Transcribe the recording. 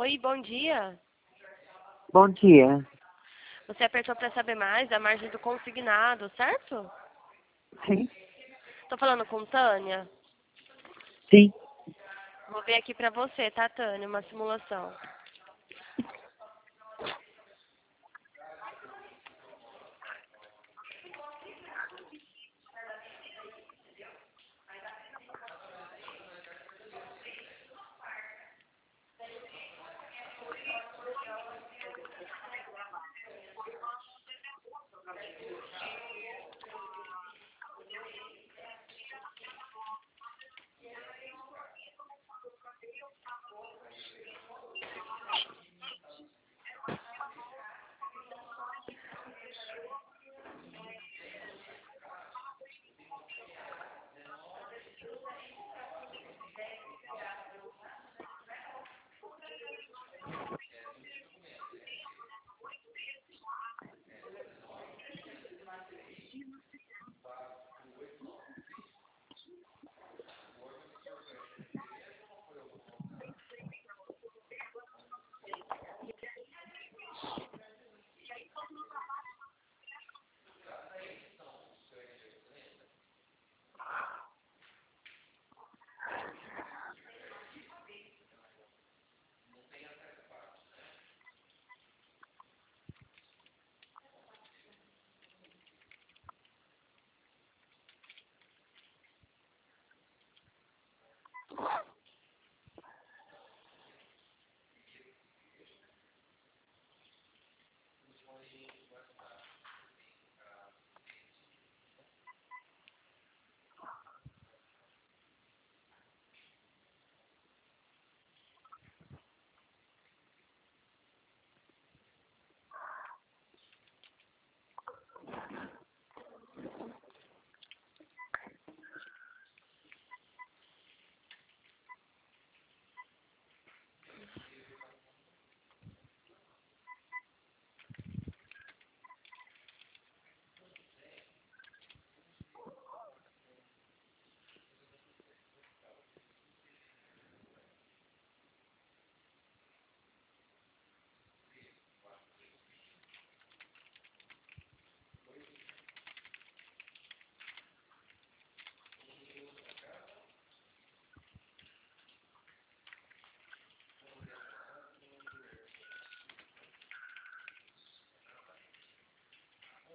Oi, bom dia. Bom dia. Você apertou para saber mais da margem do consignado, certo? Sim? Tô falando com Tânia. Sim. Vou ver aqui para você, tá, Tânia, uma simulação.